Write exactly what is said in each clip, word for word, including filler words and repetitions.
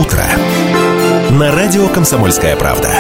утро» на радио «Комсомольская правда».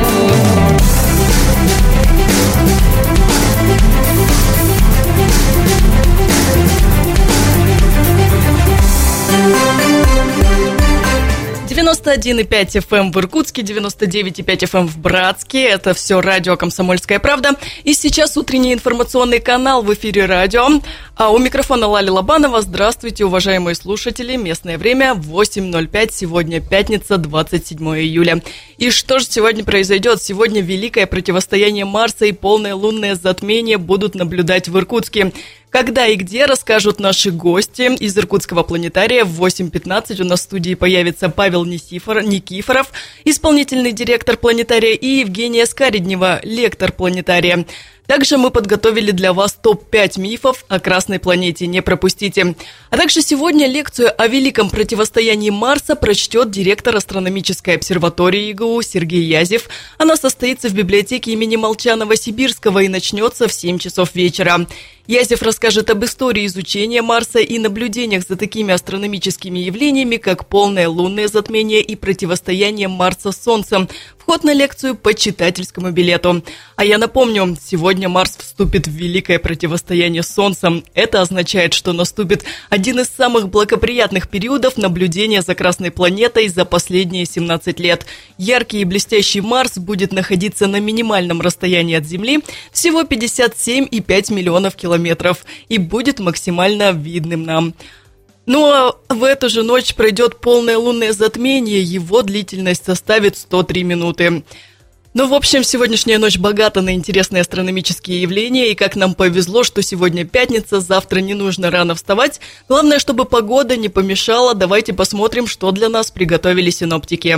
девяносто один и пять эф эм в Иркутске, девяносто девять и пять эф эм в Братске. Это все радио «Комсомольская правда». И сейчас утренний информационный канал в эфире радио. А у микрофона Лали Лобанова. Здравствуйте, уважаемые слушатели. Местное время восемь ноль пять. Сегодня пятница, двадцать седьмое июля. И что же сегодня произойдет? Сегодня великое противостояние Марса и полное лунное затмение будут наблюдать в Иркутске. Когда и где, расскажут наши гости из Иркутского планетария. В восемь пятнадцать у нас в студии появится Павел Никифор, Никифоров, исполнительный директор планетария, и Евгения Скареднева, лектор планетария. Также мы подготовили для вас топ пять мифов о Красной планете. Не пропустите. А также сегодня лекцию о великом противостоянии Марса прочтет директор астрономической обсерватории ИГУ Сергей Язев. Она состоится в библиотеке имени Молчанова-Сибирского и начнется в семь часов вечера. Язев расскажет об истории изучения Марса и наблюдениях за такими астрономическими явлениями, как полное лунное затмение и противостояние Марса с Солнцем. Вход на лекцию по читательскому билету. А я напомню, сегодня Марс вступит в великое противостояние с Солнцем. Это означает, что наступит один из самых благоприятных периодов наблюдения за Красной планетой за последние семнадцать лет. Яркий и блестящий Марс будет находиться на минимальном расстоянии от Земли, всего пятьдесят семь и пять миллионов километров, и будет максимально видным нам. Но в эту же ночь пройдет полное лунное затмение, его длительность составит сто три минуты. Ну, в общем, сегодняшняя ночь богата на интересные астрономические явления, и как нам повезло, что сегодня пятница, завтра не нужно рано вставать. Главное, чтобы погода не помешала. Давайте посмотрим, что для нас приготовили синоптики.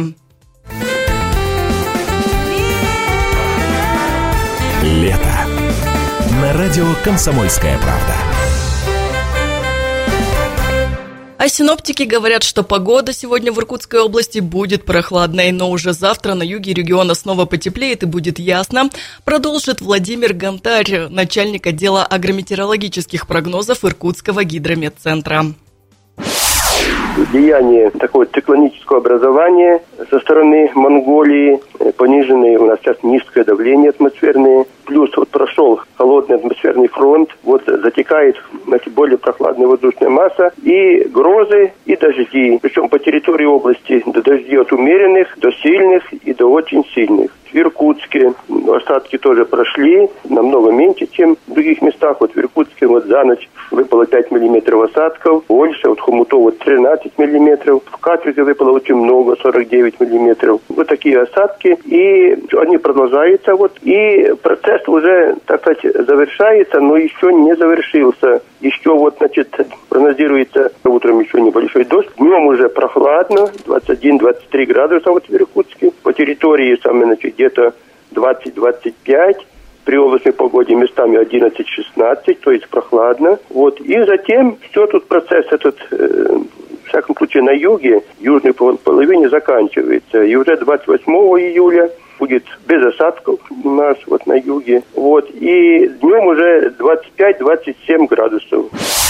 Лето. На радио «Комсомольская правда». А синоптики говорят, что погода сегодня в Иркутской области будет прохладной, но уже завтра на юге региона снова потеплеет и будет ясно. Продолжит Владимир Гонтарь, начальник отдела агрометеорологических прогнозов Иркутского гидрометцентра. Влияние такого циклонического образования со стороны Монголии, пониженное у нас сейчас низкое давление атмосферное, плюс вот прошел холодный атмосферный фронт, вот затекает, значит, более прохладная воздушная масса, и грозы, и дожди. Причем по территории области до дождей от умеренных до сильных и до очень сильных. В Иркутске осадки тоже прошли, намного меньше, чем в других местах. Вот в Иркутске вот за ночь выпало пять миллиметров осадков, больше, вот Хомутово тринадцать миллиметров, в Катрике выпало очень много, сорок девять миллиметров. Вот такие осадки, и они продолжаются, вот, и процесс уже, так сказать, завершается, но еще не завершился. Еще вот, значит, прогнозируется утром еще небольшой дождь, днем уже прохладно, двадцать один - двадцать три градуса вот в Иркутске, по территории, самое, значит, где-то двадцать - двадцать пять, при облачной погоде местами одиннадцать - шестнадцать, то есть прохладно. Вот. И затем все тут процесс этот, э, в всяком случае на юге, южной половине заканчивается. И уже двадцать восьмого июля будет без осадков у нас вот на юге. Вот. И днем уже двадцать пять - двадцать семь градусов.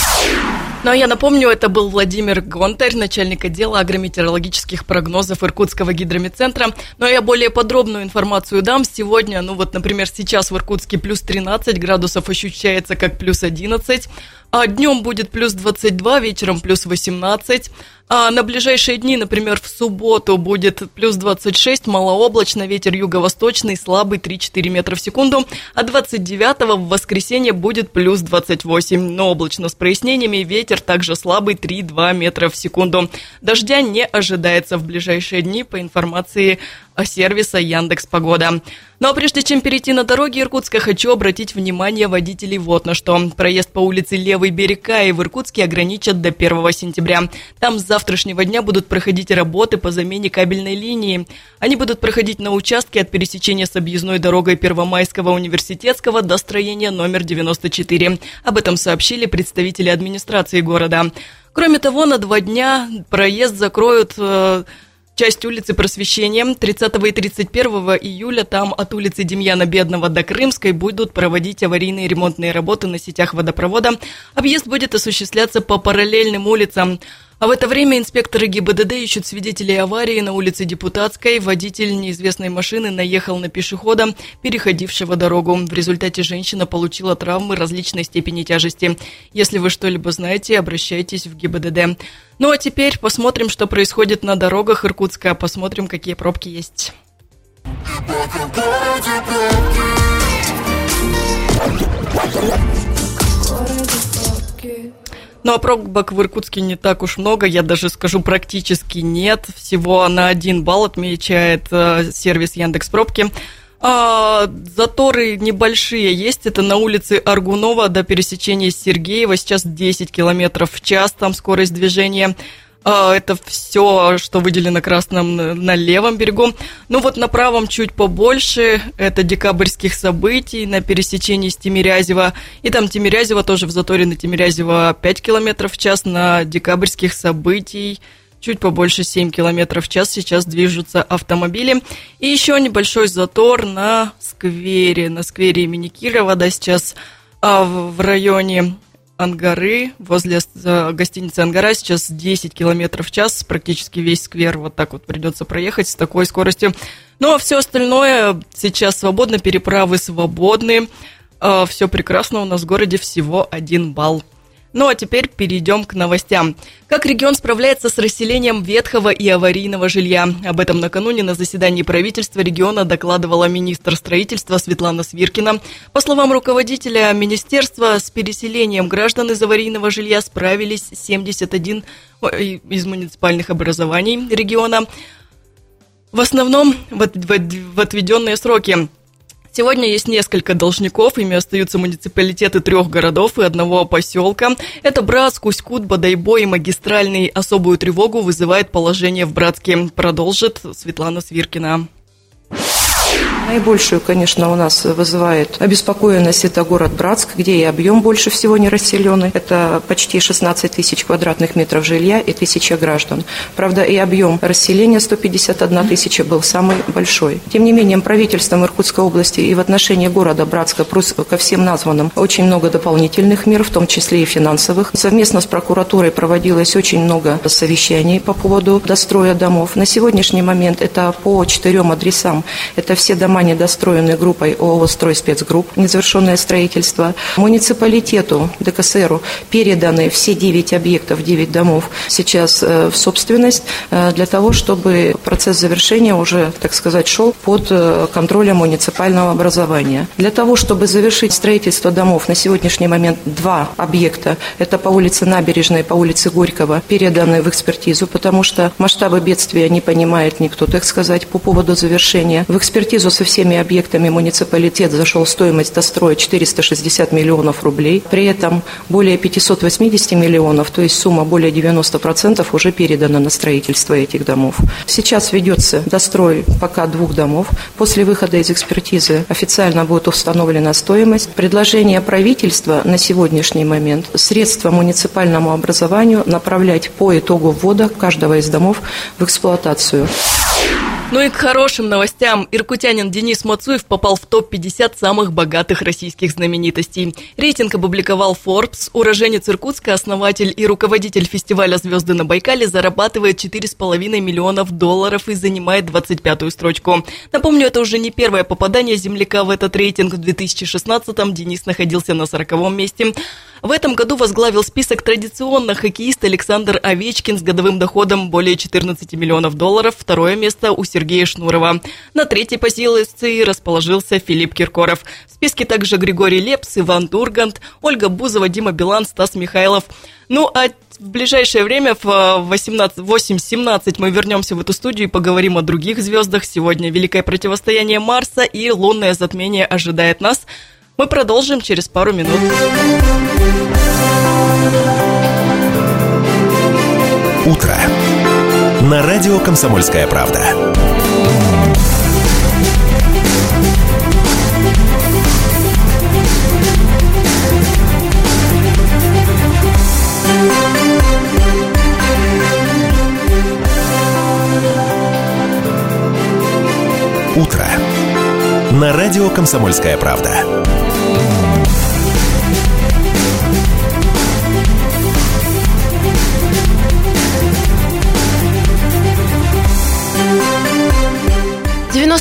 Ну, а я напомню, это был Владимир Гонтарь, начальник отдела агрометеорологических прогнозов Иркутского гидрометцентра. Ну, а я более подробную информацию дам. Сегодня, ну вот, например, сейчас в Иркутске плюс тринадцать градусов ощущается как плюс одиннадцать, а днем будет плюс двадцать два, вечером плюс восемнадцать. А на ближайшие дни, например, в субботу будет плюс двадцать шесть, малооблачно, ветер юго-восточный, слабый три-четыре метра в секунду, а двадцать девятого в воскресенье будет плюс двадцать восемь, но облачно с прояснениями, ветер также слабый три-два метра в секунду. Дождя не ожидается в ближайшие дни, по информации сервиса Яндекс.Погода. Ну а прежде чем перейти на дороги Иркутска, хочу обратить внимание водителей вот на что. Проезд по улице Левый берег Каи в Иркутске ограничат до первого сентября. Там с завтрашнего дня будут проходить работы по замене кабельной линии. Они будут проходить на участке от пересечения с объездной дорогой Первомайского университетского до строения номер девяносто четыре. Об этом сообщили представители администрации города. Кроме того, на два дня проезд закроют э, часть улицы Просвещения. тридцатого и тридцать первого июля там от улицы Демьяна Бедного до Крымской будут проводить аварийные ремонтные работы на сетях водопровода. Объезд будет осуществляться по параллельным улицам. А в это время инспекторы ГИБДД ищут свидетелей аварии на улице Депутатской. Водитель неизвестной машины наехал на пешехода, переходившего дорогу. В результате женщина получила травмы различной степени тяжести. Если вы что-либо знаете, обращайтесь в ГИБДД. Ну а теперь посмотрим, что происходит на дорогах Иркутска. Посмотрим, какие пробки есть. Ну а пробок в Иркутске не так уж много, я даже скажу, практически нет. Всего на один балл отмечает э, сервис Яндекс.Пробки. А, заторы небольшие есть, это на улице Аргунова до пересечения Сергеева, сейчас десять километров в час, там скорость движения. А, это все, что выделено красным на левом берегу. Ну вот на правом чуть побольше, это Декабрьских событий на пересечении с Тимирязева. И там Тимирязево тоже в заторе на Тимирязево пять километров в час, на Декабрьских событий чуть побольше семь километров в час сейчас движутся автомобили. И еще небольшой затор на сквере, на сквере имени Кирова, да, сейчас а, в районе Ангары, возле гостиницы Ангара, сейчас десять километров в час, практически весь сквер вот так вот придется проехать с такой скоростью. Ну а все остальное сейчас свободно, переправы свободны, а, все прекрасно, у нас в городе всего один балл. Ну а теперь перейдем к новостям. Как регион справляется с расселением ветхого и аварийного жилья? Об этом накануне на заседании правительства региона докладывала министр строительства Светлана Свиркина. По словам руководителя министерства, с переселением граждан из аварийного жилья справились семьдесят один из муниципальных образований региона. В основном в отведенные сроки. Сегодня есть несколько должников, ими остаются муниципалитеты трех городов и одного поселка. Это Братск, Усть-Кут, Бодайбо и Магистральный. Особую тревогу вызывает положение в Братске. Продолжит Светлана Свиркина. Наибольшую, конечно, у нас вызывает обеспокоенность это город Братск, где и объем больше всего не расселенный. Это почти шестнадцать тысяч квадратных метров жилья и тысяча граждан. Правда, и объем расселения сто пятьдесят одна тысяча был самый большой. Тем не менее, правительством Иркутской области и в отношении города Братска плюс ко всем названным очень много дополнительных мер, в том числе и финансовых. Совместно с прокуратурой проводилось очень много совещаний по поводу достроя домов. На сегодняшний момент это по четырем адресам. Это все дома, недостроенные группой ООО «Стройспецгрупп», незавершенное строительство. Муниципалитету, ДКСРу, переданы все девять объектов, девять домов сейчас в собственность для того, чтобы процесс завершения уже, так сказать, шел под контролем муниципального образования. Для того, чтобы завершить строительство домов, на сегодняшний момент два объекта, это по улице Набережной, по улице Горького, переданы в экспертизу, потому что масштабы бедствия не понимает никто, так сказать, по поводу завершения. В экспертизу со всеми объектами муниципалитет зашел в стоимость достроя четыреста шестьдесят миллионов рублей. При этом более пятьсот восемьдесят миллионов, то есть сумма более девяносто процентов уже передана на строительство этих домов. Сейчас ведется дострой пока двух домов. После выхода из экспертизы официально будет установлена стоимость. Предложение правительства на сегодняшний момент средства муниципальному образованию направлять по итогу ввода каждого из домов в эксплуатацию. Ну и к хорошим новостям. Иркутянин Денис Мацуев попал в топ пятьдесят самых богатых российских знаменитостей. Рейтинг опубликовал Forbes. Уроженец Иркутска, основатель и руководитель фестиваля «Звезды на Байкале» зарабатывает четыре с половиной миллионов долларов и занимает двадцать пятую строчку. Напомню, это уже не первое попадание земляка в этот рейтинг. В две тысячи шестнадцатом Денис находился на сороковом месте. В этом году возглавил список традиционно хоккеист Александр Овечкин с годовым доходом более четырнадцати миллионов долларов. Второе место у Сергея Шнурова. На третьей позиции расположился Филипп Киркоров. В списке также Григорий Лепс, Иван Дургант, Ольга Бузова, Дима Билан, Стас Михайлов. Ну а в ближайшее время в восемь семнадцать мы вернемся в эту студию и поговорим о других звездах. Сегодня великое противостояние Марса и лунное затмение ожидает нас. Мы продолжим через пару минут. Утро. На радио «Комсомольская правда». Утро. На радио «Комсомольская правда».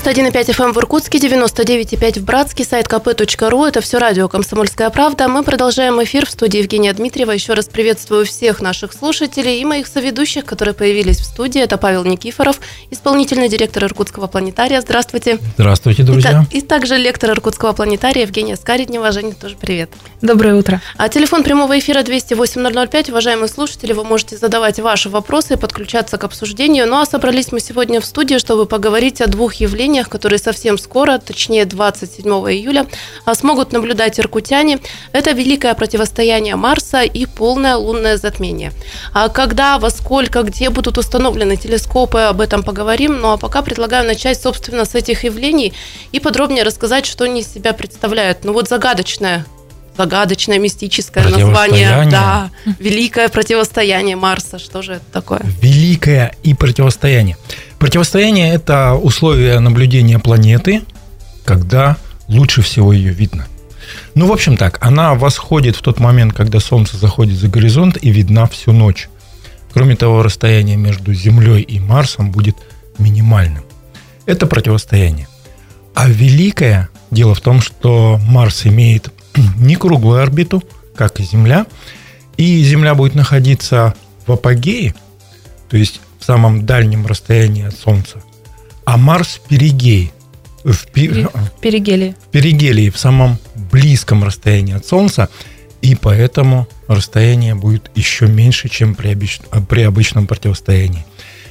девяносто один и пять эф эм в Иркутске, девяносто девять и пять в Братске, сайт ка пэ точка ру. Это все радио «Комсомольская правда». Мы продолжаем эфир в студии Евгения Дмитриева. Еще раз приветствую всех наших слушателей и моих соведущих, которые появились в студии. Это Павел Никифоров, исполнительный директор Иркутского планетария. Здравствуйте. Здравствуйте, друзья. И, и также лектор Иркутского планетария Евгения Скариднева. Женя, тоже привет. Доброе утро. А телефон прямого эфира двести восемь ноль ноль пять. Уважаемые слушатели, вы можете задавать ваши вопросы и подключаться к обсуждению. Ну а собрались мы сегодня в студии, чтобы поговорить о двух явлениях, которые совсем скоро, точнее двадцать седьмого июля, смогут наблюдать иркутяне. Это великое противостояние Марса и полное лунное затмение. А когда, во сколько, где будут установлены телескопы, об этом поговорим. Ну а пока предлагаю начать, собственно, с этих явлений и подробнее рассказать, что они из себя представляют. Ну вот загадочное, загадочное, мистическое название. Да, великое противостояние Марса. Что же это такое? Великое и противостояние. Противостояние – это условия наблюдения планеты, когда лучше всего ее видно. Ну, в общем так, она восходит в тот момент, когда Солнце заходит за горизонт и видна всю ночь. Кроме того, расстояние между Землей и Марсом будет минимальным. Это противостояние. А великое дело в том, что Марс имеет не круглую орбиту, как и Земля, и Земля будет находиться в апогее, то есть в самом дальнем расстоянии от Солнца, а Марс в перигее, в, пи... в перигелии. в перигелии, в самом близком расстоянии от Солнца, и поэтому расстояние будет еще меньше, чем при, обыч... при обычном противостоянии.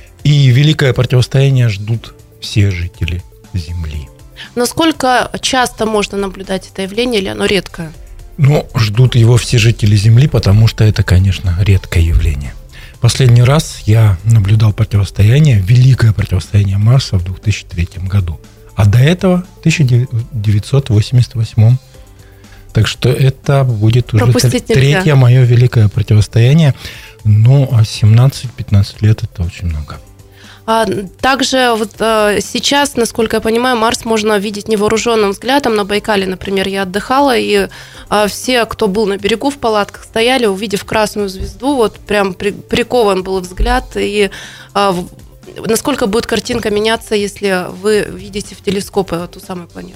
И великое противостояние ждут все жители Земли. Насколько часто можно наблюдать это явление, или оно редкое? Ну, ждут его все жители Земли, потому что это, конечно, редкое явление. Последний раз я наблюдал противостояние, великое противостояние Марса в две тысячи третьем году, а до этого в тысяча девятьсот восемьдесят восьмом. Так что это будет уже Пропустить третье нельзя. мое великое противостояние. Ну, а семнадцать-пятнадцать лет – это очень много. А также вот сейчас, насколько я понимаю, Марс можно видеть невооруженным взглядом. На Байкале, например, я отдыхала, и все, кто был на берегу в палатках, стояли, увидев красную звезду, вот прям прикован был взгляд. И насколько будет картинка меняться, если вы видите в телескопы эту самую планету?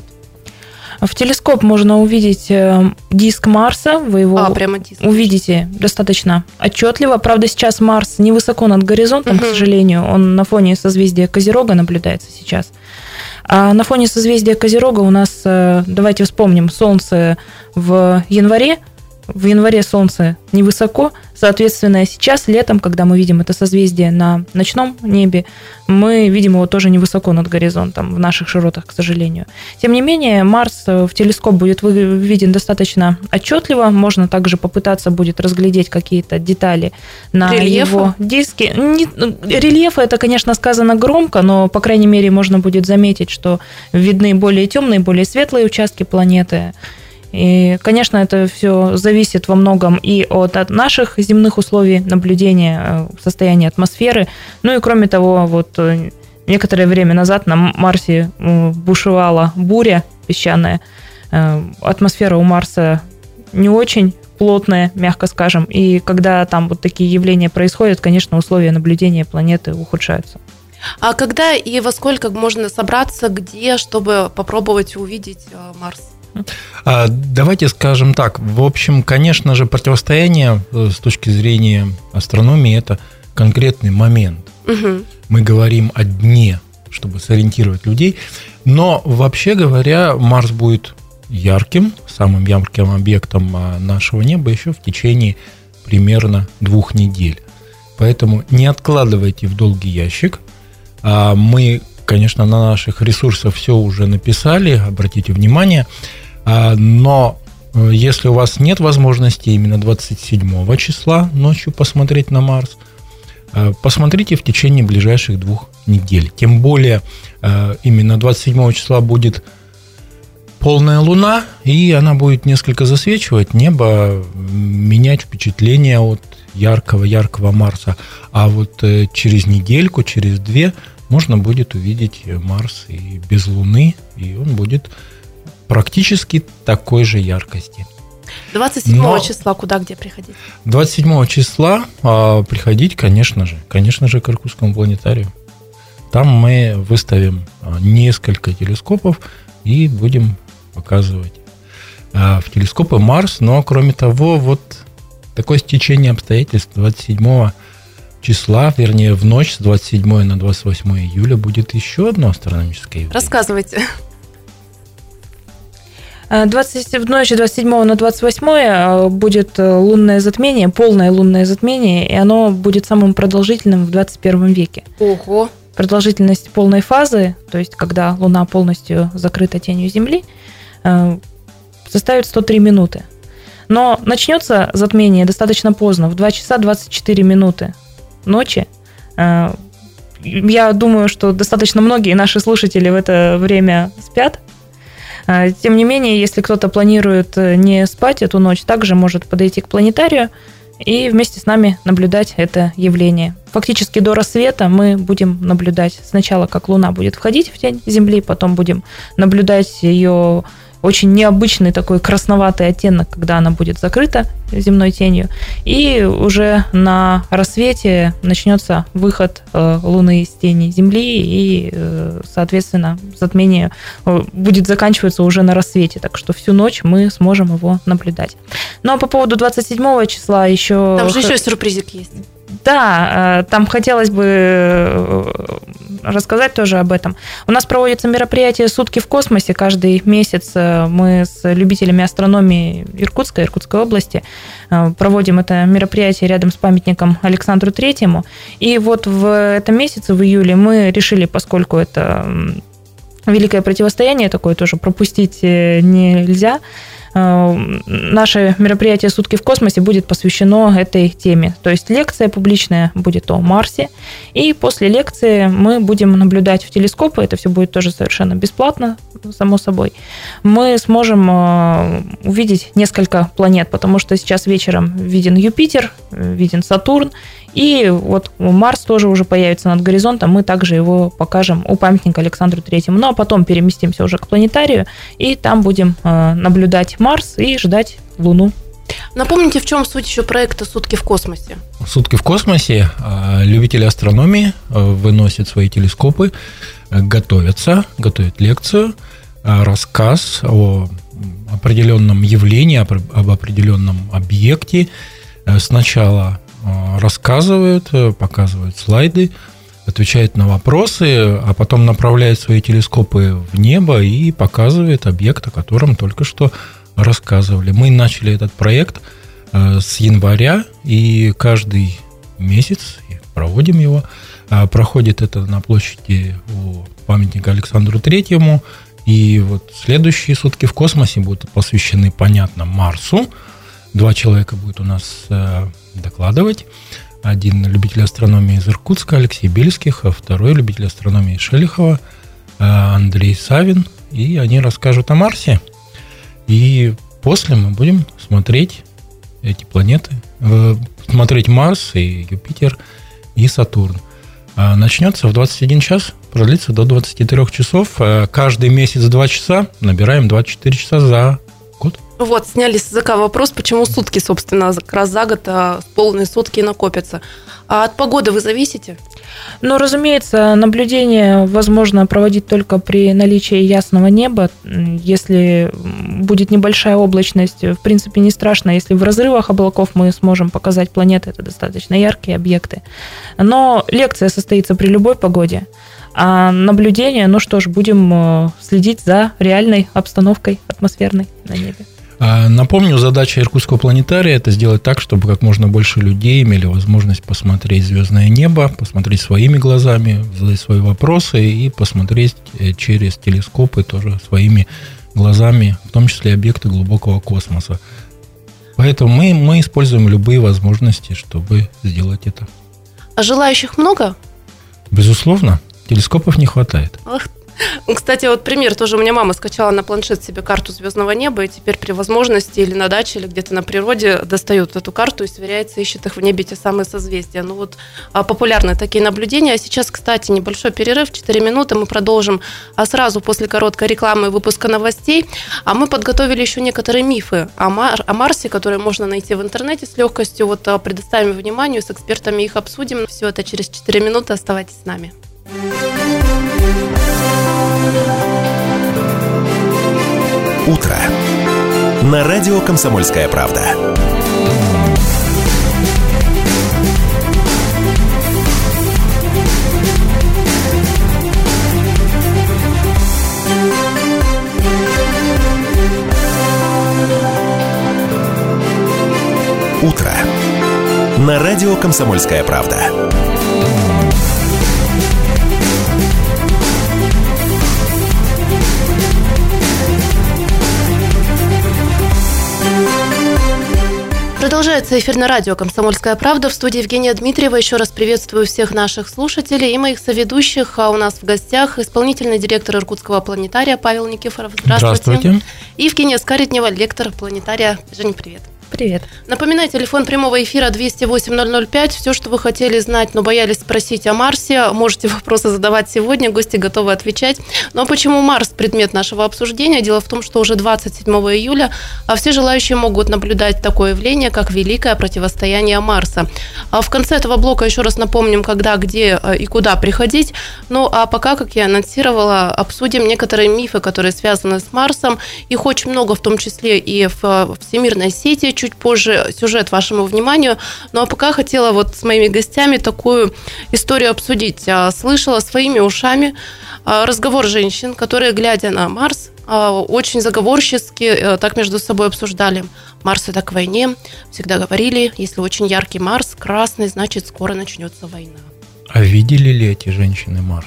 В телескоп можно увидеть диск Марса, вы его а, прямо диск. увидите достаточно отчетливо. Правда, сейчас Марс невысоко над горизонтом, угу. к сожалению, он на фоне созвездия Козерога наблюдается сейчас. А на фоне созвездия Козерога у нас, давайте вспомним, Солнце в январе. В январе Солнце невысоко, соответственно, сейчас, летом, когда мы видим это созвездие на ночном небе, мы видим его тоже невысоко над горизонтом, в наших широтах, к сожалению. Тем не менее, Марс в телескоп будет виден достаточно отчетливо, можно также попытаться будет разглядеть какие-то детали на рельефа? Его диске. Не, рельефа, это, конечно, сказано громко, но, по крайней мере, можно будет заметить, что видны более темные, более светлые участки планеты. И, конечно, это все зависит во многом и от, от наших земных условий наблюдения состояния атмосферы. Ну и, кроме того, вот некоторое время назад на Марсе бушевала буря песчаная. Атмосфера у Марса не очень плотная, мягко скажем. И когда там вот такие явления происходят, конечно, условия наблюдения планеты ухудшаются. А когда и во сколько можно собраться, где, чтобы попробовать увидеть Марс? Давайте скажем так. В общем, конечно же, противостояние с точки зрения астрономии – это конкретный момент. Угу. Мы говорим о дне, чтобы сориентировать людей. Но, вообще говоря, Марс будет ярким, самым ярким объектом нашего неба еще в течение примерно двух недель. Поэтому не откладывайте в долгий ящик. Мы, конечно, на наших ресурсах все уже написали, обратите внимание. Но если у вас нет возможности именно двадцать седьмого числа ночью посмотреть на Марс, посмотрите в течение ближайших двух недель. Тем более именно двадцать седьмого числа будет полная луна, и она будет несколько засвечивать небо, менять впечатление от яркого-яркого Марса. А вот через недельку, через две можно будет увидеть Марс и без луны, и он будет практически такой же яркости. двадцать седьмого числа куда, где приходить? двадцать седьмого числа а, приходить, конечно же, конечно же, к Иркутскому планетарию. Там мы выставим несколько телескопов и будем показывать в телескопы Марс. Но, кроме того, вот такое стечение обстоятельств двадцать седьмого числа, вернее, в ночь с двадцать седьмого на двадцать восьмое июля будет еще одно астрономическое явление. Рассказывайте. двадцать, в ночь с двадцать седьмого на двадцать восьмое будет лунное затмение, полное лунное затмение, и оно будет самым продолжительным в двадцать первом веке. Ого! Продолжительность полной фазы, то есть когда Луна полностью закрыта тенью Земли, составит сто три минуты. Но начнется затмение достаточно поздно, в два часа двадцать четыре минуты ночи. Я думаю, что достаточно многие наши слушатели в это время спят. Тем не менее, если кто-то планирует не спать эту ночь, также может подойти к планетарию и вместе с нами наблюдать это явление. Фактически до рассвета мы будем наблюдать сначала, как Луна будет входить в тень Земли, потом будем наблюдать ее очень необычный такой красноватый оттенок, когда она будет закрыта земной тенью. И уже на рассвете начнется выход Луны из тени Земли, и, соответственно, затмение будет заканчиваться уже на рассвете. Так что всю ночь мы сможем его наблюдать. Ну а по поводу двадцать седьмого числа еще... Там же еще сюрпризик есть. Да, там хотелось бы рассказать тоже об этом. У нас проводится мероприятие «Сутки в космосе». Каждый месяц мы с любителями астрономии Иркутска, Иркутской области проводим это мероприятие рядом с памятником Александру Третьему. И вот в этом месяце, в июле, мы решили, поскольку это великое противостояние, такое тоже пропустить нельзя, наше мероприятие «Сутки в космосе» будет посвящено этой теме. То есть лекция публичная будет о Марсе, и после лекции мы будем наблюдать в телескопы, это все будет тоже совершенно бесплатно, само собой. Мы сможем увидеть несколько планет, потому что сейчас вечером виден Юпитер, виден Сатурн, и вот Марс тоже уже появится над горизонтом, мы также его покажем у памятника Александру Третьему. Ну а потом переместимся уже к планетарию, и там будем наблюдать Марс и ждать Луну. Напомните, в чем суть еще проекта «Сутки в космосе»? «Сутки в космосе» любители астрономии выносят свои телескопы, готовятся, готовят лекцию, рассказ о определенном явлении, об определенном объекте. Сначала рассказывают, показывают слайды, отвечают на вопросы, а потом направляют свои телескопы в небо и показывают объект, о котором только что рассказывали. Мы начали этот проект с января, и каждый месяц проводим его. Проходит это на площади у памятника Александру Третьему, и вот следующие «Сутки в космосе» будут посвящены, понятно, Марсу. Два человека будут у нас докладывать. Один любитель астрономии из Иркутска, Алексей Бельских, а второй любитель астрономии Шелихова, Андрей Савин. И они расскажут о Марсе. И после мы будем смотреть эти планеты, смотреть Марс и Юпитер и Сатурн. Начнется в двадцать один час, продлится до двадцати трёх часов. Каждый месяц два часа, набираем двадцать четыре часа за год. Вот, сняли с языка вопрос, почему сутки, собственно, как раз за год, а полные сутки накопятся. А от погоды вы зависите? Ну, разумеется, наблюдение возможно проводить только при наличии ясного неба. Если будет небольшая облачность, в принципе, не страшно. Если в разрывах облаков мы сможем показать планеты, это достаточно яркие объекты. Но лекция состоится при любой погоде. А наблюдение, ну что ж, будем следить за реальной обстановкой атмосферной на небе. Напомню, задача Иркутского планетария – это сделать так, чтобы как можно больше людей имели возможность посмотреть звездное небо, посмотреть своими глазами, задать свои вопросы и посмотреть через телескопы тоже своими глазами, в том числе объекты глубокого космоса. Поэтому мы, мы используем любые возможности, чтобы сделать это. А желающих много? Безусловно, телескопов не хватает. Ах. Кстати, вот пример тоже. У меня мама скачала на планшет себе карту звездного неба, и теперь при возможности или на даче, или где-то на природе достает эту карту и сверяется, ищет их в небе, те самые созвездия. Ну вот популярны такие наблюдения. А сейчас, кстати, небольшой перерыв, четыре минуты, мы продолжим а сразу после короткой рекламы и выпуска новостей. А мы подготовили еще некоторые мифы о, Мар- о Марсе, которые можно найти в интернете с легкостью. Вот предоставим вниманию, с экспертами их обсудим. Все это через четыре минуты. Оставайтесь с нами. Утро. На радио «Комсомольская правда». Утро. На радио «Комсомольская правда». Продолжается эфир на радио «Комсомольская правда». В студии Евгения Дмитриева. Еще раз приветствую всех наших слушателей и моих соведущих. А у нас в гостях исполнительный директор Иркутского планетария Павел Никифоров. Здравствуйте. Здравствуйте. И Евгения Скареднева, лектор планетария. Женя, привет. Привет. Напоминаю, телефон прямого эфира двести восемь ноль ноль пять. Все, что вы хотели знать, но боялись спросить о Марсе, можете вопросы задавать сегодня, гости готовы отвечать. Но почему Марс – предмет нашего обсуждения? Дело в том, что уже двадцать седьмого июля а все желающие могут наблюдать такое явление, как Великое противостояние Марса. А в конце этого блока еще раз напомним, когда, где и куда приходить. Ну, а пока, как я анонсировала, обсудим некоторые мифы, которые связаны с Марсом. Их очень много, в том числе и в всемирной сети. Чуть позже сюжет вашему вниманию. Ну а пока хотела вот с моими гостями такую историю обсудить. Слышала своими ушами разговор женщин, которые, глядя на Марс, очень заговорчески так между собой обсуждали. Марс – это к войне. Всегда говорили, если очень яркий Марс, красный, значит, скоро начнется война. А видели ли эти женщины Марс?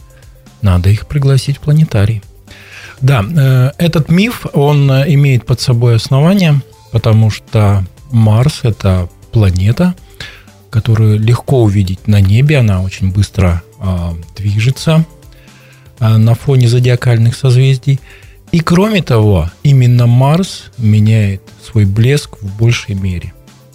Надо их пригласить в планетарий. Да, этот миф, он имеет под собой основание, потому что Марс – это планета, которую легко увидеть на небе. Она очень быстро э, движется э, на фоне зодиакальных созвездий. И кроме того, именно Марс меняет свой блеск в большей мере.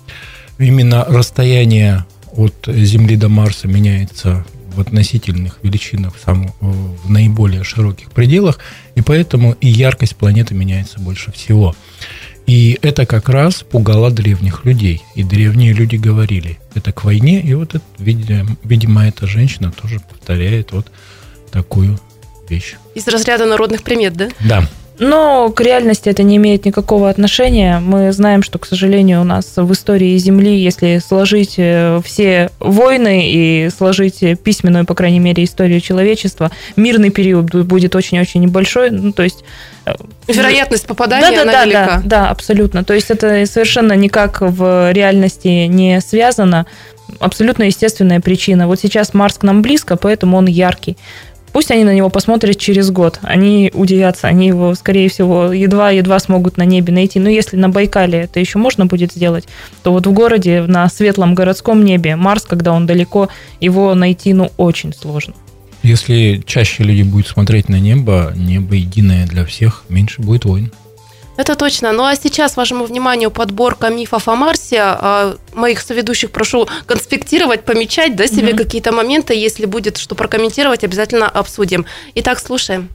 Именно расстояние от Земли до Марса меняется в относительных величинах, в, самом, в наиболее широких пределах, и поэтому и яркость планеты меняется больше всего. И это как раз пугало древних людей. И древние люди говорили, это к войне. И вот, это, видимо, видимо, эта женщина тоже повторяет вот такую вещь. Из разряда народных примет, да? Да. Но к реальности это не имеет никакого отношения. Мы знаем, что, к сожалению, у нас в истории Земли, если сложить все войны и сложить письменную, по крайней мере, историю человечества, мирный период будет очень-очень небольшой. Ну, то есть... Вероятность попадания, да, да, она да, велика. Да, да, абсолютно. То есть это совершенно никак в реальности не связано. Абсолютно естественная причина. Вот сейчас Марс к нам близко, поэтому он яркий. Пусть они на него посмотрят через год. Они удивятся. Они его, скорее всего, едва-едва смогут на небе найти. Но если на Байкале это еще можно будет сделать, то вот в городе, на светлом городском небе, Марс, когда он далеко, его найти, ну, очень сложно. Если чаще люди будут смотреть на небо, небо единое для всех, меньше будет войн. Это точно. Ну а сейчас вашему вниманию подборка мифов о Марсе. Моих соведущих прошу конспектировать, помечать, да, себе mm-hmm. какие-то моменты. Если будет что прокомментировать, обязательно обсудим. Итак, слушаем.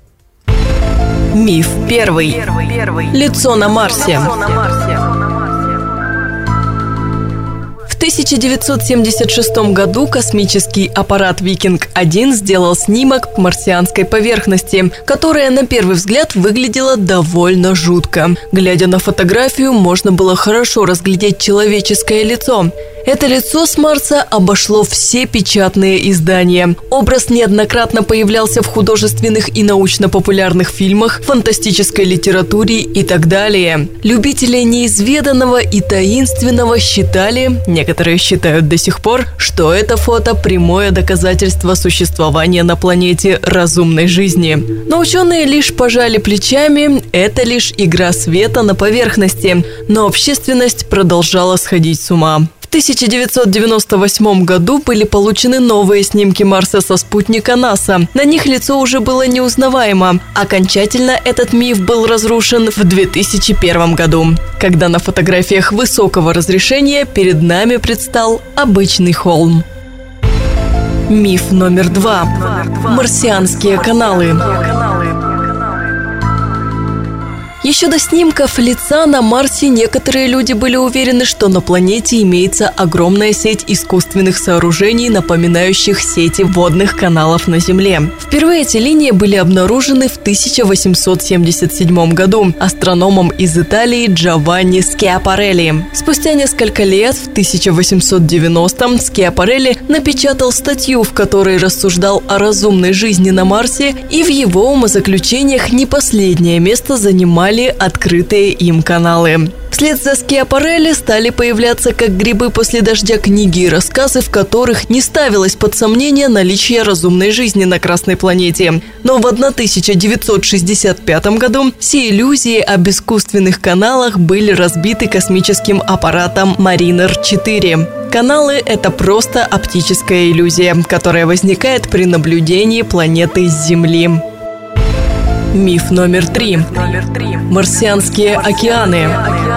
Миф первый. Первый. Первый. Лицо на Марсе. Лицо на Марсе. В тысяча девятьсот семьдесят шестом году космический аппарат «Викинг один» сделал снимок марсианской поверхности, которая на первый взгляд выглядела довольно жутко. Глядя на фотографию, можно было хорошо разглядеть человеческое лицо. Это лицо с Марса обошло все печатные издания. Образ неоднократно появлялся в художественных и научно-популярных фильмах, фантастической литературе и так далее. Любители неизведанного и таинственного считали, некоторые считают до сих пор, что это фото – прямое доказательство существования на планете разумной жизни. Но ученые лишь пожали плечами, это лишь игра света на поверхности. Но общественность продолжала сходить с ума. В тысяча девятьсот девяносто восьмом году были получены новые снимки Марса со спутника НАСА. На них лицо уже было неузнаваемо. Окончательно этот миф был разрушен в две тысячи первом году, когда на фотографиях высокого разрешения перед нами предстал обычный холм. Миф номер два. Марсианские каналы. Еще до снимков лица на Марсе некоторые люди были уверены, что на планете имеется огромная сеть искусственных сооружений, напоминающих сети водных каналов на Земле. Впервые эти линии были обнаружены в тысяча восемьсот семьдесят седьмом году астрономом из Италии Джованни Скиапарелли. Спустя несколько лет, в тысяча восемьсот девяностом, Скиапарелли напечатал статью, в которой рассуждал о разумной жизни на Марсе, и в его умозаключениях не последнее место занимали открытые им каналы. Вслед за Скиапарелли стали появляться как грибы после дождя книги и рассказы, в которых не ставилось под сомнение наличие разумной жизни на Красной планете. Но в тысяча девятьсот шестьдесят пятом году все иллюзии об искусственных каналах были разбиты космическим аппаратом Маринер четыре. Каналы – это просто оптическая иллюзия, которая возникает при наблюдении планеты с Земли. Миф номер три. Марсианские океаны.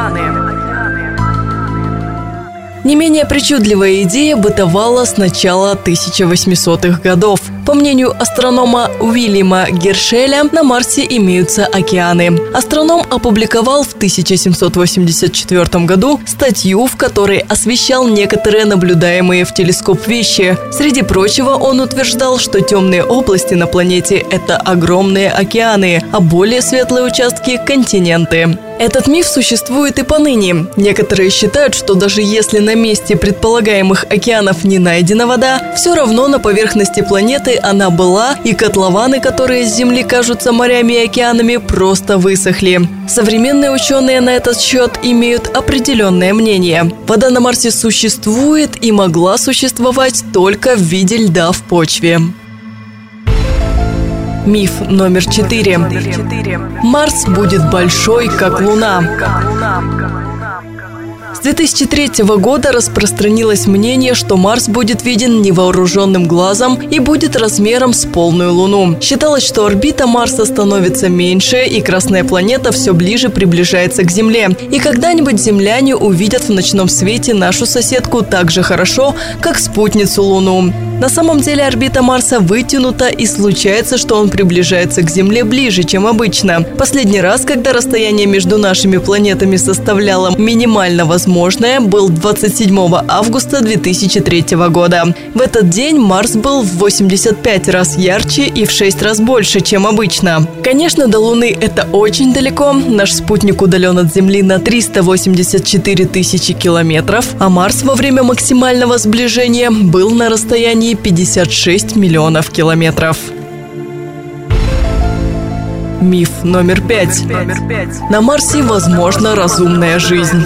Не менее причудливая идея бытовала с начала тысяча восьмисотых годов. По мнению астронома Уильяма Гершеля, на Марсе имеются океаны. Астроном опубликовал в тысяча семьсот восемьдесят четвёртом году статью, в которой освещал некоторые наблюдаемые в телескоп вещи. Среди прочего, он утверждал, что темные области на планете – это огромные океаны, а более светлые участки – континенты. Этот миф существует и поныне. Некоторые считают, что даже если на месте предполагаемых океанов не найдена вода, все равно на поверхности планеты она была, и котлованы, которые с Земли кажутся морями и океанами, просто высохли. Современные ученые на этот счет имеют определенное мнение. Вода на Марсе существует и могла существовать только в виде льда в почве. Миф номер четыре. Марс будет большой, как Луна. С две тысячи третьего года распространилось мнение, что Марс будет виден невооруженным глазом и будет размером с полную Луну. Считалось, что орбита Марса становится меньше, и Красная планета все ближе приближается к Земле. И когда-нибудь земляне увидят в ночном свете нашу соседку так же хорошо, как спутницу Луну. На самом деле орбита Марса вытянута, и случается, что он приближается к Земле ближе, чем обычно. Последний раз, когда расстояние между нашими планетами составляло минимально возможное, был двадцать седьмого августа две тысячи третьего года. В этот день Марс был в восемьдесят пять раз ярче и в шесть раз больше, чем обычно. Конечно, до Луны это очень далеко. Наш спутник удален от Земли на триста восемьдесят четыре тысячи километров, а Марс во время максимального сближения был на расстоянии пятьдесят шесть миллионов километров. Миф номер пять. На Марсе возможна разумная жизнь.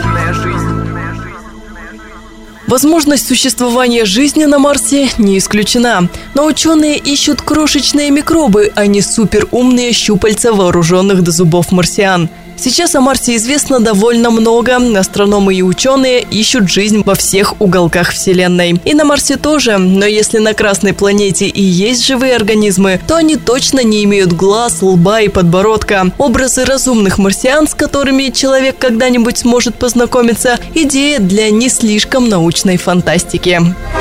Возможность существования жизни на Марсе не исключена, но ученые ищут крошечные микробы, а не суперумные щупальца вооруженных до зубов марсиан. Сейчас о Марсе известно довольно много. Астрономы и ученые ищут жизнь во всех уголках Вселенной. И на Марсе тоже. Но если на Красной планете и есть живые организмы, то они точно не имеют глаз, лба и подбородка. Образы разумных марсиан, с которыми человек когда-нибудь сможет познакомиться, идея для не слишком научной фантастики.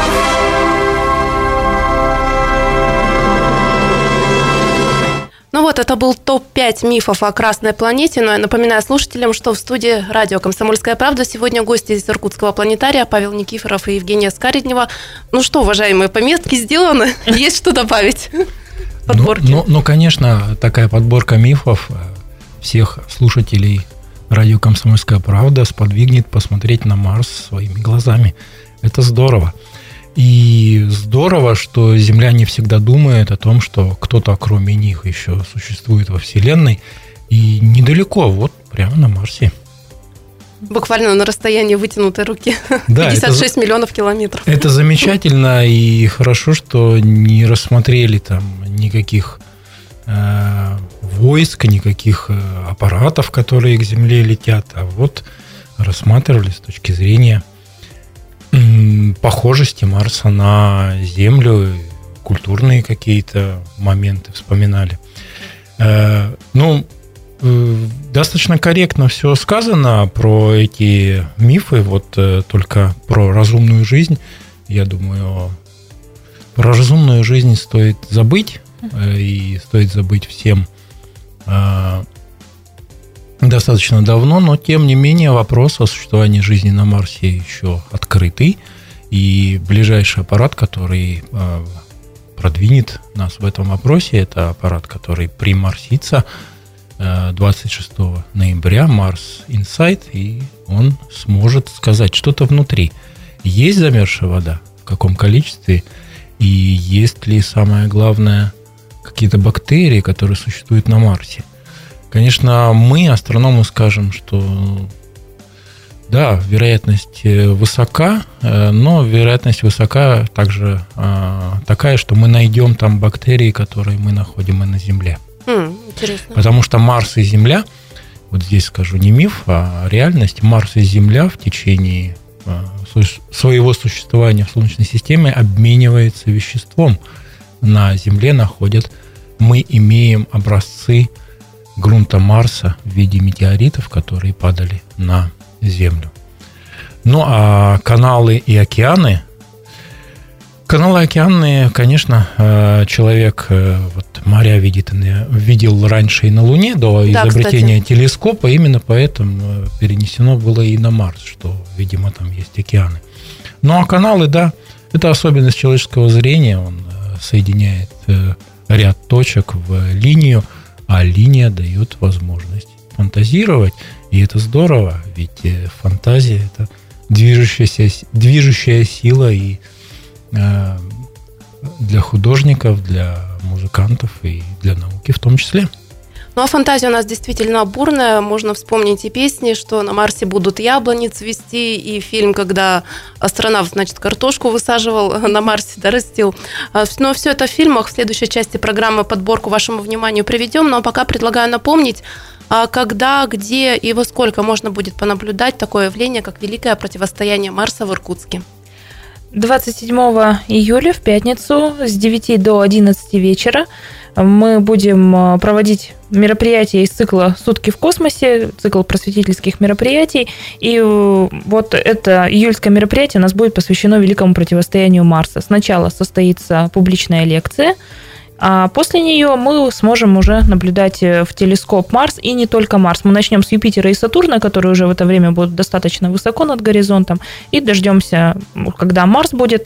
Ну вот, это был топ пять мифов о Красной планете. Но я напоминаю слушателям, что в студии радио «Комсомольская правда» сегодня гости из Иркутского планетария Павел Никифоров и Евгения Скареднева. Ну что, уважаемые, пометки сделаны? Есть что добавить? Подборки. Ну, ну, ну, конечно, такая подборка мифов всех слушателей радио «Комсомольская правда» сподвигнет посмотреть на Марс своими глазами. Это здорово. И здорово, что земляне всегда думают о том, что кто-то кроме них еще существует во Вселенной. И недалеко, вот прямо на Марсе. Буквально на расстоянии вытянутой руки. Да, пятьдесят шесть это, миллионов километров. Это замечательно, и хорошо, что не рассмотрели там никаких э, войск, никаких э, аппаратов, которые к Земле летят, а вот рассматривали с точки зрения похожести Марса на Землю, культурные какие-то моменты вспоминали. Ну, достаточно корректно все сказано про эти мифы, вот только про разумную жизнь. Я думаю, про разумную жизнь стоит забыть, и стоит забыть всем достаточно давно, но тем не менее вопрос о существовании жизни на Марсе еще открытый. И ближайший аппарат, который продвинет нас в этом вопросе, это аппарат, который примарсится двадцать шестого ноября, Mars Insight, и он сможет сказать что-то внутри. Есть замерзшая вода, в каком количестве, и есть ли, самое главное, какие-то бактерии, которые существуют на Марсе. Конечно, мы, астрономы, скажем, что да, вероятность высока, но вероятность высока также такая, что мы найдем там бактерии, которые мы находим и на Земле. Mm, интересно. Потому что Марс и Земля, вот здесь скажу не миф, а реальность, Марс и Земля в течение своего существования в Солнечной системе обмениваются веществом. На Земле находят, мы имеем образцы грунта Марса в виде метеоритов, которые падали на Землю. Ну, а каналы и океаны, каналы и океаны, конечно, человек вот моря видит, видел раньше и на Луне, до да, изобретения кстати. телескопа, именно поэтому перенесено было и на Марс, что, видимо, там есть океаны. Ну, а каналы, да, это особенность человеческого зрения, он соединяет ряд точек в линию, а линия дает возможность фантазировать, и это здорово, ведь фантазия – это движущаяся, движущая сила и э, для художников, для музыкантов и для науки в том числе. Ну, а фантазия у нас действительно бурная. Можно вспомнить и песни, что на Марсе будут яблони цвести, и фильм, когда астронавт, значит, картошку высаживал на Марсе, да, растил. Но все это в фильмах. В следующей части программы подборку вашему вниманию приведем. Но пока предлагаю напомнить, когда, где и во сколько можно будет понаблюдать такое явление, как Великое противостояние Марса в Иркутске. двадцать седьмого июля в пятницу с девяти до одиннадцати вечера мы будем проводить мероприятия из цикла «Сутки в космосе», цикл просветительских мероприятий. И вот это июльское мероприятие у нас будет посвящено Великому противостоянию Марса. Сначала состоится публичная лекция, а после нее мы сможем уже наблюдать в телескоп Марс, и не только Марс. Мы начнем с Юпитера и Сатурна, которые уже в это время будут достаточно высоко над горизонтом, и дождемся, когда Марс будет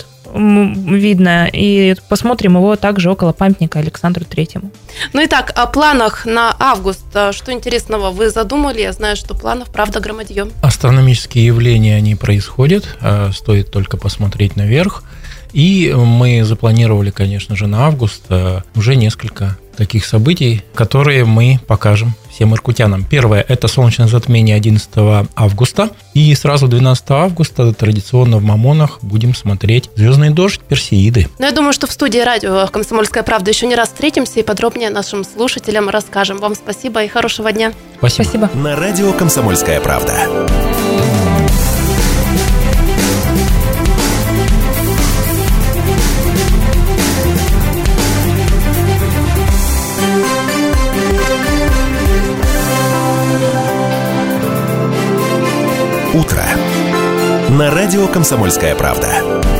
видно, и посмотрим его также около памятника Александру Третьему. Ну и так, о планах на август. Что интересного вы задумали? Я знаю, что планов, правда, громадье. Астрономические явления, они происходят, стоит только посмотреть наверх. И мы запланировали, конечно же, на август уже несколько таких событий, которые мы покажем всем иркутянам. Первое – это солнечное затмение одиннадцатого августа. И сразу двенадцатого августа традиционно в Мамонах будем смотреть «Звездный дождь» Персеиды. Ну, я думаю, что в студии радио «Комсомольская правда» еще не раз встретимся и подробнее нашим слушателям расскажем. Вам спасибо и хорошего дня. Спасибо. Спасибо. На радио «Комсомольская правда». Утро. На радио «Комсомольская правда».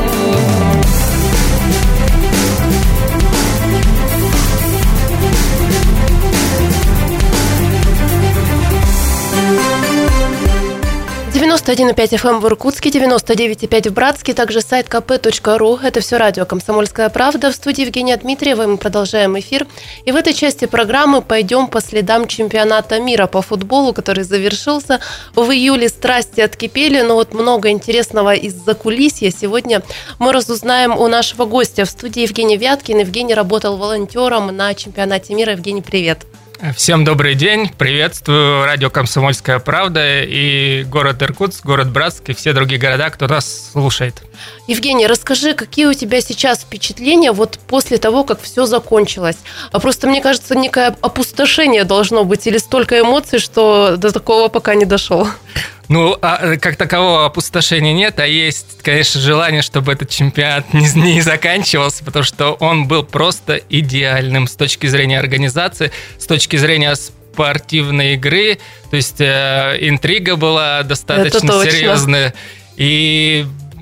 девяносто один и пять эф эм в Иркутске, девяносто девять и пять в Братске, также сайт ка пэ точка ру. Это все радио «Комсомольская правда». В студии Евгения Дмитриева. Мы продолжаем эфир. И в этой части программы пойдем по следам чемпионата мира по футболу, который завершился в июле. Страсти откипели, но вот много интересного из-за кулисья сегодня мы разузнаем у нашего гостя. В студии Евгений Вяткин. Евгений работал волонтером на чемпионате мира. Евгений, привет. Всем добрый день, приветствую радио «Комсомольская правда» и город Иркутск, город Братск и все другие города, кто нас слушает. Евгений, расскажи, какие у тебя сейчас впечатления вот после того, как все закончилось? А просто, мне кажется, некое опустошение должно быть или столько эмоций, что до такого пока не дошел. Ну, а, как такового опустошения нет, а есть, конечно, желание, чтобы этот чемпионат не, не заканчивался, потому что он был просто идеальным с точки зрения организации, с точки зрения спортивной игры, то есть э, интрига была достаточно серьезная. И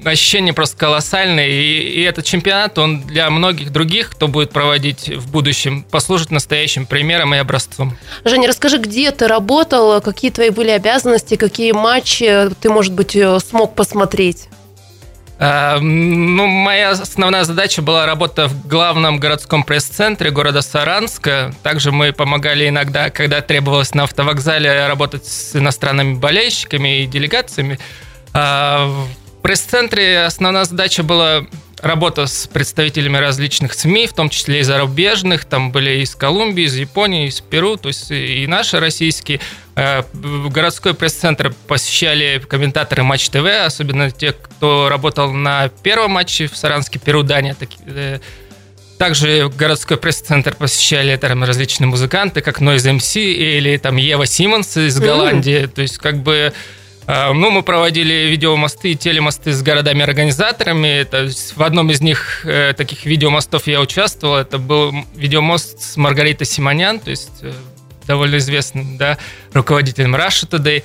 ощущения просто колоссальные, и, и этот чемпионат, он для многих других, кто будет проводить в будущем, послужит настоящим примером и образцом. Женя, расскажи, где ты работал, какие твои были обязанности, какие матчи ты, может быть, смог посмотреть? А, ну, моя основная задача была работа в главном городском пресс-центре города Саранска. Также мы помогали иногда, когда требовалось на автовокзале работать с иностранными болельщиками и делегациями. А, в пресс-центре основная задача была работа с представителями различных СМИ, в том числе и зарубежных. Там были из Колумбии, из Японии, из Перу, то есть и наши российские. Городской пресс-центр посещали комментаторы Матч ТВ, особенно те, кто работал на первом матче в Саранске, Перу, Дания. Также городской пресс-центр посещали там различные музыканты, как Noise эм си или там Ева Симмонс из Голландии. Mm-hmm. То есть как бы ну, мы проводили видеомосты и телемосты с городами-организаторами. То есть в одном из них таких видеомостов я участвовал. Это был видеомост с Маргаритой Симонян, то есть довольно известным, да, руководителем Russia Today.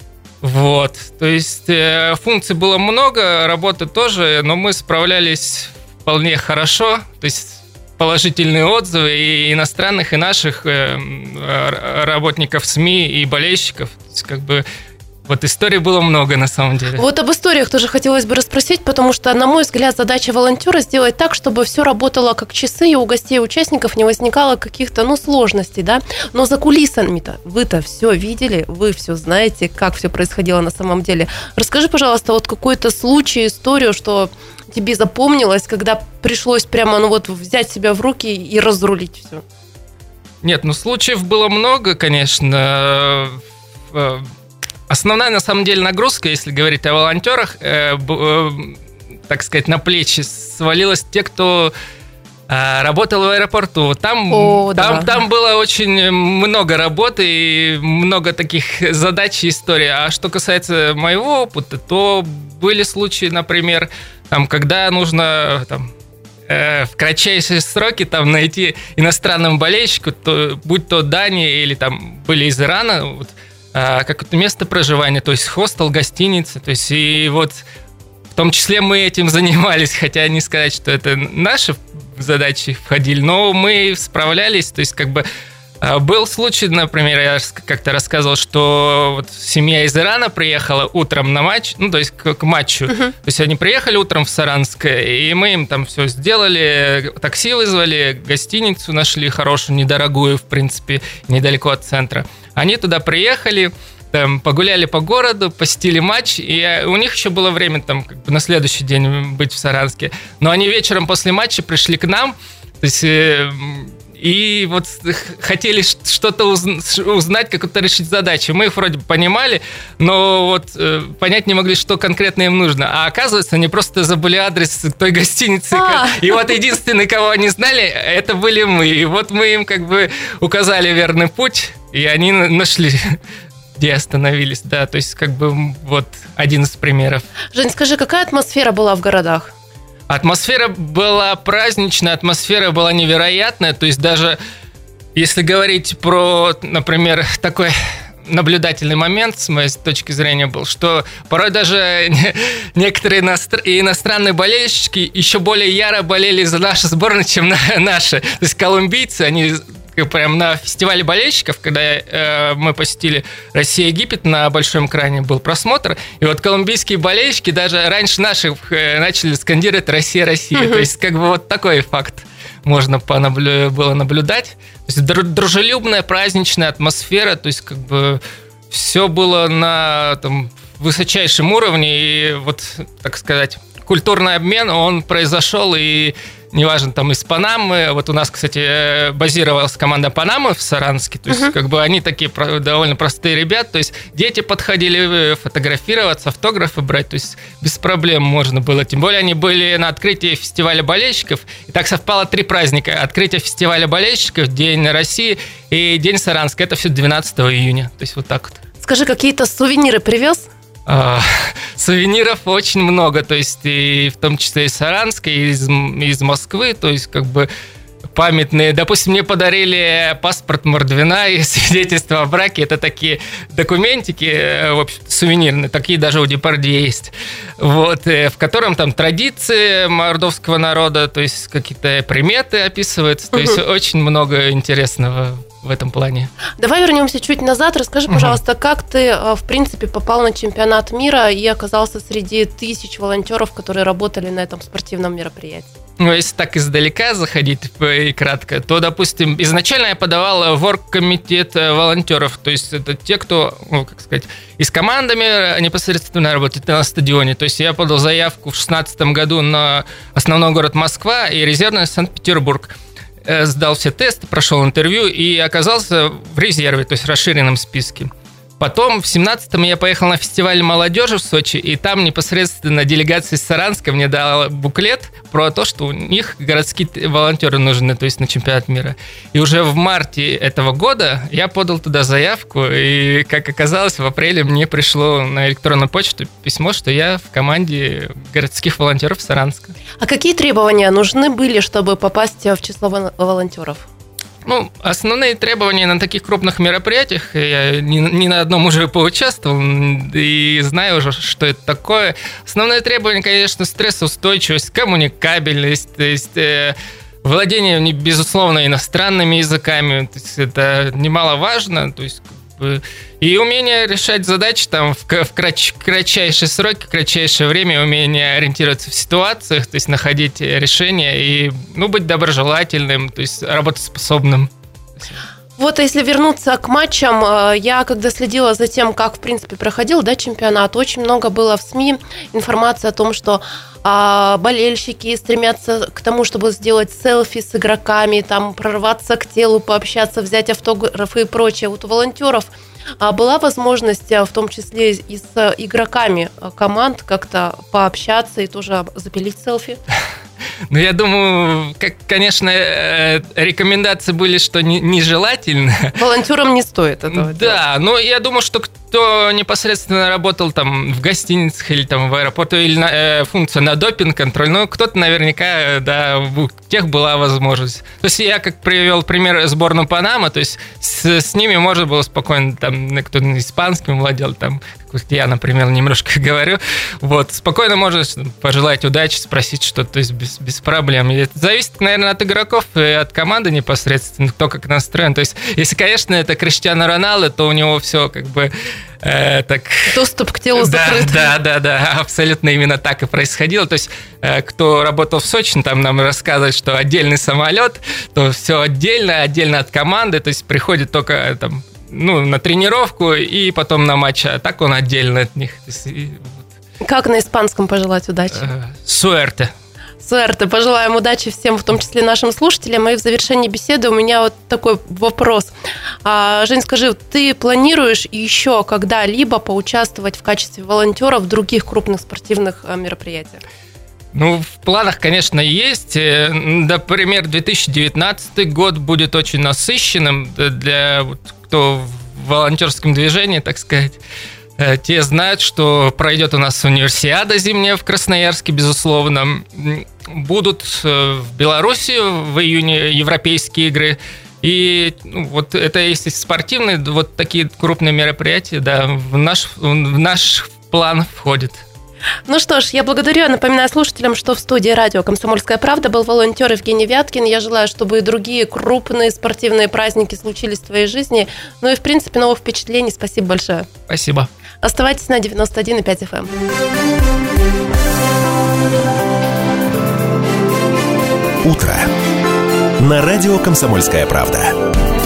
Вот. То есть э, функций было много, работы тоже, но мы справлялись вполне хорошо. То есть положительные отзывы и иностранных, и наших э, работников СМИ и болельщиков. То есть как бы вот историй было много, на самом деле. Вот об историях тоже хотелось бы расспросить, потому что, на мой взгляд, задача волонтера сделать так, чтобы все работало как часы, и у гостей и участников не возникало каких-то, ну, сложностей, да. Но за кулисами-то вы-то все видели, вы все знаете, как все происходило на самом деле. Расскажи, пожалуйста, вот какой-то случай, историю, что тебе запомнилось, когда пришлось прямо, ну, вот взять себя в руки и разрулить все. Нет, ну, случаев было много, конечно. Основная, на самом деле, нагрузка, если говорить о волонтерах, э, э, так сказать, на плечи свалилась те, кто э, работал в аэропорту. Там, О, там, да. там было очень много работы и много таких задач и историй. А что касается моего опыта, то были случаи, например, там, когда нужно там, э, в кратчайшие сроки там, найти иностранному болельщику, то, будь то Дания или там были из Ирана, вот, какое-то место проживания, то есть хостел, гостиница, то есть и вот в том числе мы этим занимались, хотя не сказать, что это наши задачи входили, но мы справлялись, то есть как бы был случай, например, я как-то рассказывал, что вот семья из Ирана приехала утром на матч, ну, то есть к, к матчу, uh-huh. то есть они приехали утром в Саранск, и мы им там все сделали, такси вызвали, гостиницу нашли хорошую, недорогую, в принципе, недалеко от центра. Они туда приехали, там, погуляли по городу, посетили матч, и у них еще было время там, как бы на следующий день быть в Саранске. Но они вечером после матча пришли к нам, то есть, и вот хотели что-то узнать, как-то решить задачу. Мы их вроде бы понимали, но вот понять не могли, что конкретно им нужно. А оказывается, они просто забыли адрес той гостиницы. А. И вот единственный, кого они знали, это были мы. И вот мы им как бы указали верный путь, и они нашли, где остановились. Да, то есть как бы вот один из примеров. Жень, скажи, какая атмосфера была в городах? Атмосфера была праздничная, атмосфера была невероятная. То есть даже если говорить про, например, такой наблюдательный момент, с моей точки зрения, был, что порой даже некоторые иностранные болельщики еще более яро болели за нашу сборную, чем наши. То есть колумбийцы, они прям на фестивале болельщиков, когда э, мы посетили Россия-Египет, на большом экране был просмотр, и вот колумбийские болельщики даже раньше наших э, начали скандировать «Россия, Россия». Mm-hmm. То есть как бы вот такой факт можно понаблю... было наблюдать. То есть дружелюбная, праздничная атмосфера, то есть как бы все было на там, высочайшем уровне, и вот, так сказать, культурный обмен, он произошел, и неважно, там из Панамы, вот у нас, кстати, базировалась команда Панамы в Саранске, то есть uh-huh. как бы они такие довольно простые ребята, то есть дети подходили фотографироваться, автографы брать, то есть без проблем можно было, тем более они были на открытии фестиваля болельщиков, и так совпало три праздника: открытие фестиваля болельщиков, День России и День Саранска, это все двенадцатого июня, то есть вот так вот. Скажи, какие-то сувениры привез? А, сувениров очень много, то есть и в том числе из Саранска, и из, из Москвы, то есть как бы памятные. Допустим, мне подарили паспорт Мордвина и свидетельство о браке. Это такие документики, в общем, сувенирные. Такие даже у Депардье есть. Вот, в котором там традиции мордовского народа, то есть какие-то приметы описываются. То есть очень много интересного в этом плане. Давай вернемся чуть назад. Расскажи, пожалуйста, угу. как ты, в принципе, попал на чемпионат мира и оказался среди тысяч волонтеров, которые работали на этом спортивном мероприятии? Ну, если так издалека заходить и кратко, то, допустим, изначально я подавал в оргкомитет волонтеров, то есть это те, кто, ну, как сказать, и с командами непосредственно работает на стадионе. То есть я подал заявку в шестнадцатом году на основной город Москва и резервный Санкт-Петербург. Сдал все тесты, прошел интервью и оказался в резерве, то есть в расширенном списке. Потом в семнадцатом я поехал на фестиваль молодежи в Сочи, и там непосредственно делегация из Саранска мне дала буклет про то, что у них городские волонтеры нужны, то есть на чемпионат мира. И уже в марте этого года я подал туда заявку, и, как оказалось, в апреле мне пришло на электронную почту письмо, что я в команде городских волонтеров Саранска. А какие требования нужны были, чтобы попасть в число волонтеров? Ну, основные требования на таких крупных мероприятиях, я ни, ни на одном уже поучаствовал и знаю уже, что это такое. Основные требования, конечно, стрессоустойчивость, коммуникабельность, то есть э, владение, безусловно, иностранными языками, то есть это немаловажно, то есть и умение решать задачи там в, в крач, кратчайшие сроки, в кратчайшее время, умение ориентироваться в ситуациях, то есть находить решения и, ну, быть доброжелательным, то есть работоспособным. Вот если вернуться к матчам, я когда следила за тем, как, в принципе, проходил, да, чемпионат, очень много было в СМИ информации о том, что а, болельщики стремятся к тому, чтобы сделать селфи с игроками, там, прорваться к телу, пообщаться, взять автографы и прочее. Вот у волонтеров а, была возможность, в том числе и с игроками команд, как-то пообщаться и тоже запилить селфи? Ну, я думаю, как, конечно, рекомендации были, что нежелательно. Волонтерам не стоит этого Да, делать. но я думаю, что кто непосредственно работал там в гостиницах или там в аэропорту, или на, э, функция на допинг-контроль, ну, кто-то наверняка, да, у тех была возможность. То есть я, как привел пример сборную Панамы, то есть с, с ними можно было спокойно, там, кто-то испанским владел, там, как я, например, немножко говорю, вот, спокойно можно пожелать удачи, спросить что-то, то есть без, без проблем. И это зависит, наверное, от игроков и от команды непосредственно, кто как настроен. То есть, если, конечно, это Криштиану Роналдо, то у него все как бы э, так... Доступ к телу да, закрыт. Да, да, да, абсолютно именно так и происходило. То есть, э, кто работал в Сочи, там нам рассказывают, что отдельный самолет, то все отдельно, отдельно от команды, то есть приходит только там, ну, на тренировку и потом на матч, а так он отдельно от них. То есть, и, вот. Как на испанском пожелать удачи? Суэрте. Суэрте. Пожелаем удачи всем, в том числе нашим слушателям. И в завершении беседы у меня вот такой вопрос. А, Жень, скажи, ты планируешь еще когда-либо поучаствовать в качестве волонтера в других крупных спортивных мероприятиях? Ну, в планах, конечно, есть. Например, две тысячи девятнадцатый год будет очень насыщенным для вот, кто в волонтерском движении, так сказать. Те знают, что пройдет у нас универсиада зимняя в Красноярске, безусловно. Будут в Беларуси в июне европейские игры. И ну, вот это есть спортивные, вот такие крупные мероприятия, да, в наш, в наш план входит. Ну что ж, я благодарю. Я напоминаю слушателям, что в студии радио «Комсомольская правда» был волонтер Евгений Вяткин. Я желаю, чтобы и другие крупные спортивные праздники случились в твоей жизни. Ну и, в принципе, новых впечатлений. Спасибо большое. Спасибо. Оставайтесь на девяносто один и пять эф эм. Утро. На радио «Комсомольская правда».